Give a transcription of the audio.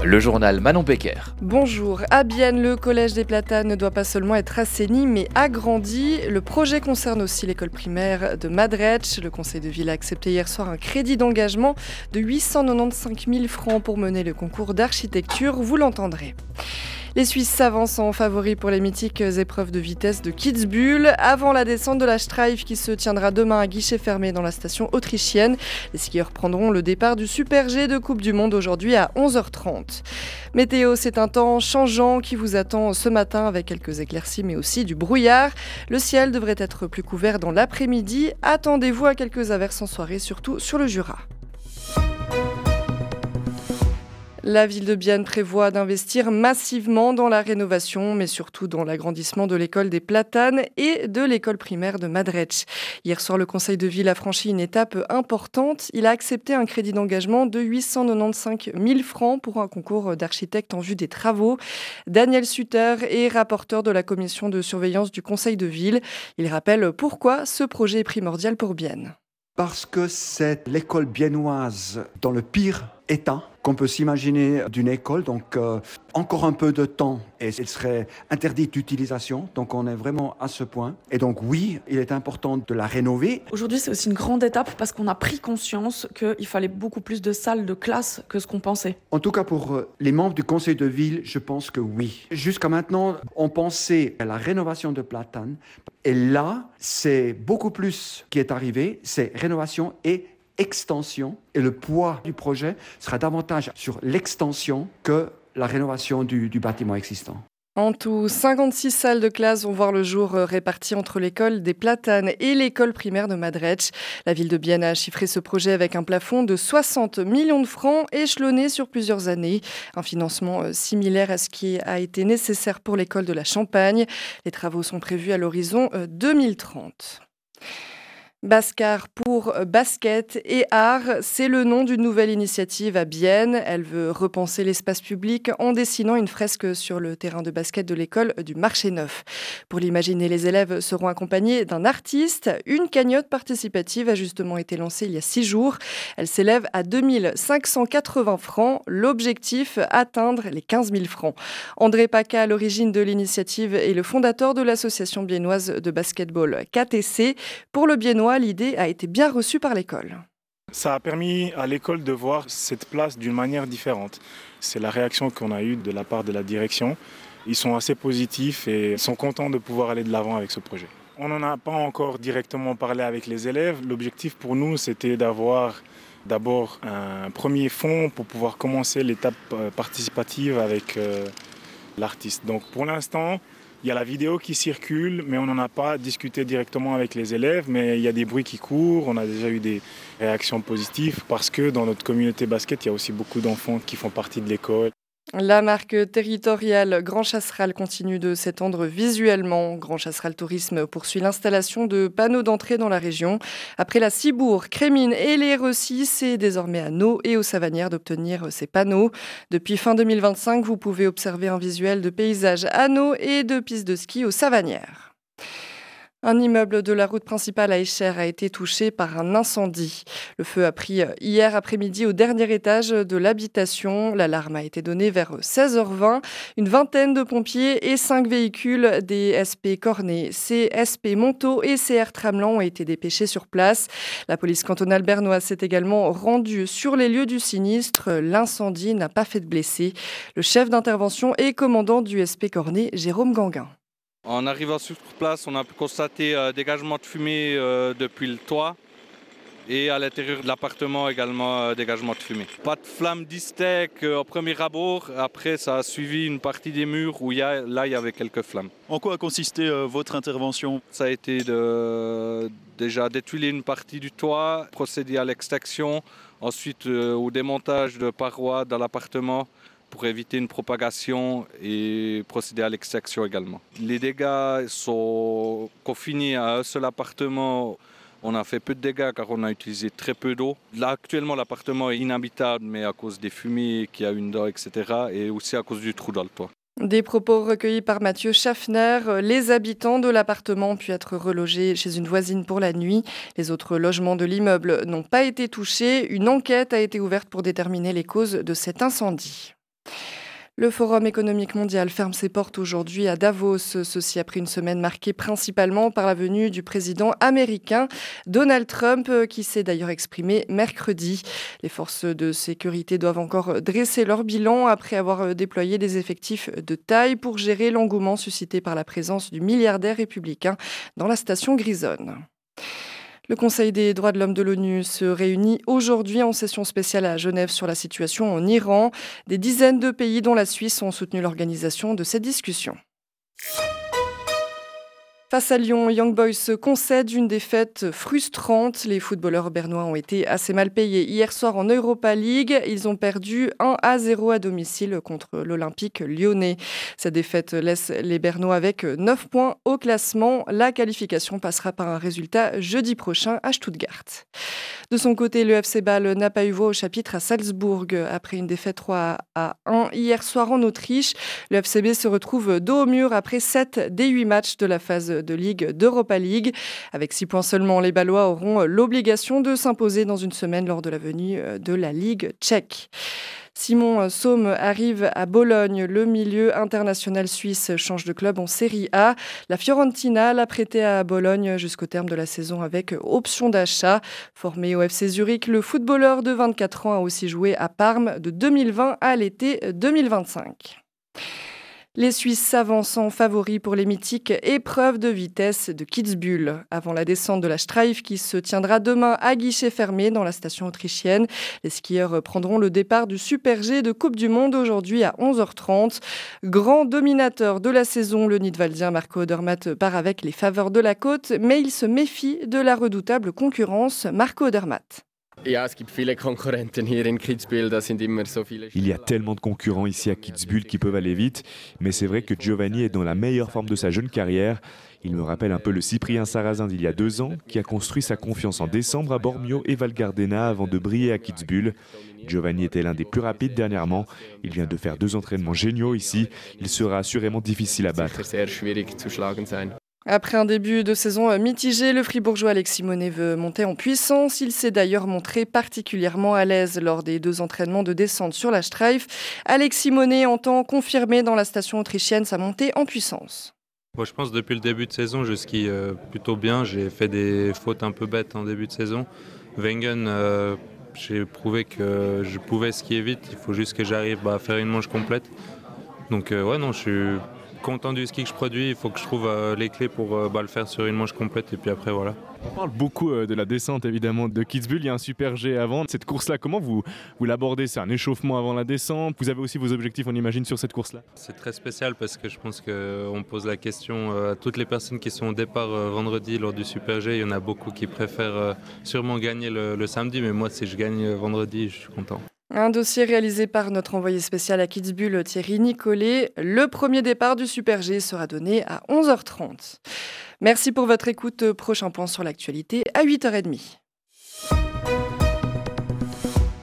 Le journal Manon Pecker. Bonjour. À Bienne, le collège des Platanes ne doit pas seulement être assaini, mais agrandi. Le projet concerne aussi l'école primaire de Madretsch. Le conseil de ville a accepté hier soir un crédit d'engagement de 895 000 francs pour mener le concours d'architecture. Vous l'entendrez. Les Suisses s'avancent en favoris pour les mythiques épreuves de vitesse de Kitzbühel avant la descente de la Streif qui se tiendra demain à guichet fermé dans la station autrichienne. Les skieurs prendront le départ du Super G de Coupe du Monde aujourd'hui à 11h30. Météo, c'est un temps changeant qui vous attend ce matin avec quelques éclaircies mais aussi du brouillard. Le ciel devrait être plus couvert dans l'après-midi. Attendez-vous à quelques averses en soirée, surtout sur le Jura. La ville de Bienne prévoit d'investir massivement dans la rénovation, mais surtout dans l'agrandissement de l'école des Platanes et de l'école primaire de Madretsch. Hier soir, le conseil de ville a franchi une étape importante. Il a accepté un crédit d'engagement de 895 000 francs pour un concours d'architectes en vue des travaux. Daniel Sutter est rapporteur de la commission de surveillance du conseil de ville. Il rappelle pourquoi ce projet est primordial pour Bienne. Parce que c'est l'école biennoise dans le pire état qu'on peut s'imaginer d'une école, donc encore un peu de temps et elle serait interdite d'utilisation, donc on est vraiment à ce point. Et donc oui, il est important de la rénover. Aujourd'hui, c'est aussi une grande étape parce qu'on a pris conscience qu'il fallait beaucoup plus de salles de classe que ce qu'on pensait. En tout cas pour les membres du conseil de ville, je pense que oui. Jusqu'à maintenant, on pensait à la rénovation de Platane et là, c'est beaucoup plus qui est arrivé, c'est rénovation et extension, et le poids du projet sera davantage sur l'extension que la rénovation du bâtiment existant. En tout, 56 salles de classe vont voir le jour réparties entre l'école des Platanes et l'école primaire de Madretsch. La ville de Bienne a chiffré ce projet avec un plafond de 60 millions de francs échelonné sur plusieurs années. Un financement similaire à ce qui a été nécessaire pour l'école de la Champagne. Les travaux sont prévus à l'horizon 2030. Bascar pour basket et art, c'est le nom d'une nouvelle initiative à Bienne. Elle veut repenser l'espace public en dessinant une fresque sur le terrain de basket de l'école du Marché Neuf. Pour l'imaginer, les élèves seront accompagnés d'un artiste. Une cagnotte participative a justement été lancée il y a 6 jours. Elle s'élève à 2 580 francs. L'objectif, atteindre les 15 000 francs. André Paca, à l'origine de l'initiative, est le fondateur de l'association biennoise de basketball KTC. Pour le Biennois, l'idée a été bien reçue par l'école. Ça a permis à l'école de voir cette place d'une manière différente. C'est la réaction qu'on a eue de la part de la direction. Ils sont assez positifs et sont contents de pouvoir aller de l'avant avec ce projet. On n'en a pas encore directement parlé avec les élèves. L'objectif pour nous, c'était d'avoir d'abord un premier fonds pour pouvoir commencer l'étape participative avec l'artiste. Donc pour l'instant, il y a la vidéo qui circule, mais on n'en a pas discuté directement avec les élèves. Mais il y a des bruits qui courent, on a déjà eu des réactions positives parce que dans notre communauté basket, il y a aussi beaucoup d'enfants qui font partie de l'école. La marque territoriale Grand Chasseral continue de s'étendre visuellement. Grand Chasseral Tourisme poursuit l'installation de panneaux d'entrée dans la région. Après la Cibourg, Crémine et les Recis, c'est désormais à Nau et aux Savanières d'obtenir ces panneaux. Depuis fin 2025, vous pouvez observer un visuel de paysage à Nau et de pistes de ski aux Savanières. Un immeuble de la route principale à Escher a été touché par un incendie. Le feu a pris hier après-midi au dernier étage de l'habitation. L'alarme a été donnée vers 16h20. Une vingtaine de pompiers et 5 véhicules des SP Cornet, CSP Montaut et CR Tramelan ont été dépêchés sur place. La police cantonale bernoise s'est également rendue sur les lieux du sinistre. L'incendie n'a pas fait de blessés. Le chef d'intervention et commandant du SP Cornet, Jérôme Ganguin. En arrivant sur place, on a pu constater dégagement de fumée depuis le toit et à l'intérieur de l'appartement également dégagement de fumée. Pas de flamme d'hystèque au premier abord, après ça a suivi une partie des murs où il y avait quelques flammes. En quoi a consisté votre intervention ? Ça a été déjà d'étuiler une partie du toit, procéder à l'extraction, ensuite au démontage de parois dans l'appartement, pour éviter une propagation et procéder à l'extraction également. Les dégâts sont confinés à un seul appartement. On a fait peu de dégâts car on a utilisé très peu d'eau. Là, actuellement, l'appartement est inhabitable, mais à cause des fumées qu'il y a une dedans, etc. et aussi à cause du trou dans le toit. Des propos recueillis par Mathieu Schaffner. Les habitants de l'appartement ont pu être relogés chez une voisine pour la nuit. Les autres logements de l'immeuble n'ont pas été touchés. Une enquête a été ouverte pour déterminer les causes de cet incendie. Le Forum économique mondial ferme ses portes aujourd'hui à Davos. Ceci après une semaine marquée principalement par la venue du président américain Donald Trump, qui s'est d'ailleurs exprimé mercredi. Les forces de sécurité doivent encore dresser leur bilan après avoir déployé des effectifs de taille pour gérer l'engouement suscité par la présence du milliardaire républicain dans la station grisonne. Le Conseil des droits de l'homme de l'ONU se réunit aujourd'hui en session spéciale à Genève sur la situation en Iran. Des dizaines de pays, dont la Suisse, ont soutenu l'organisation de cette discussion. Face à Lyon, Young Boys concède une défaite frustrante. Les footballeurs bernois ont été assez mal payés hier soir en Europa League. Ils ont perdu 1-0 à domicile contre l'Olympique lyonnais. Cette défaite laisse les Bernois avec 9 points au classement. La qualification passera par un résultat jeudi prochain à Stuttgart. De son côté, le FC Bâle n'a pas eu voix au chapitre à Salzbourg. Après une défaite 3-1 hier soir en Autriche, le FCB se retrouve dos au mur après 7 des 8 matchs de la phase de Ligue d'Europa League. Avec 6 points seulement, les Bâlois auront l'obligation de s'imposer dans une semaine lors de la venue de la Ligue tchèque. Simon Saume arrive à Bologne. Le milieu international suisse change de club en Serie A. La Fiorentina l'a prêté à Bologne jusqu'au terme de la saison avec option d'achat. Formé au FC Zurich, le footballeur de 24 ans a aussi joué à Parme de 2020 à l'été 2025. Les Suisses s'avancent en favoris pour les mythiques épreuves de vitesse de Kitzbühel. Avant la descente de la Streif qui se tiendra demain à guichet fermé dans la station autrichienne, les skieurs prendront le départ du Super G de Coupe du Monde aujourd'hui à 11h30. Grand dominateur de la saison, le Nidwaldien Marco Odermatt part avec les faveurs de la côte, mais il se méfie de la redoutable concurrence. Marco Odermatt. Il y a tellement de concurrents ici à Kitzbühel qui peuvent aller vite, mais c'est vrai que Giovanni est dans la meilleure forme de sa jeune carrière. Il me rappelle un peu le Cyprien Sarrazin d'il y a 2 ans, qui a construit sa confiance en décembre à Bormio et Val Gardena avant de briller à Kitzbühel. Giovanni était l'un des plus rapides dernièrement. Il vient de faire 2 entraînements géniaux ici. Il sera assurément difficile à battre. Après un début de saison mitigé, le Fribourgeois Alexis Monet veut monter en puissance. Il s'est d'ailleurs montré particulièrement à l'aise lors des 2 entraînements de descente sur la Streif. Alexis Monet entend confirmer dans la station autrichienne sa montée en puissance. Moi, je pense que depuis le début de saison, je skie plutôt bien. J'ai fait des fautes un peu bêtes en début de saison. Wengen, j'ai prouvé que je pouvais skier vite. Il faut juste que j'arrive à faire une manche complète. Donc je suis content du ski que je produis, il faut que je trouve les clés pour le faire sur une manche complète et puis après voilà. On parle beaucoup de la descente évidemment de Kitzbühel, il y a un super G avant. Cette course-là, comment vous l'abordez? C'est un échauffement avant la descente, vous avez aussi vos objectifs on imagine sur cette course-là? C'est très spécial parce que je pense qu'on pose la question à toutes les personnes qui sont au départ vendredi lors du super G. Il y en a beaucoup qui préfèrent sûrement gagner le samedi, mais moi si je gagne vendredi, je suis content. Un dossier réalisé par notre envoyé spécial à Kitzbühel, Thierry Nicolet. Le premier départ du Super G sera donné à 11h30. Merci pour votre écoute. Prochain point sur l'actualité à 8h30.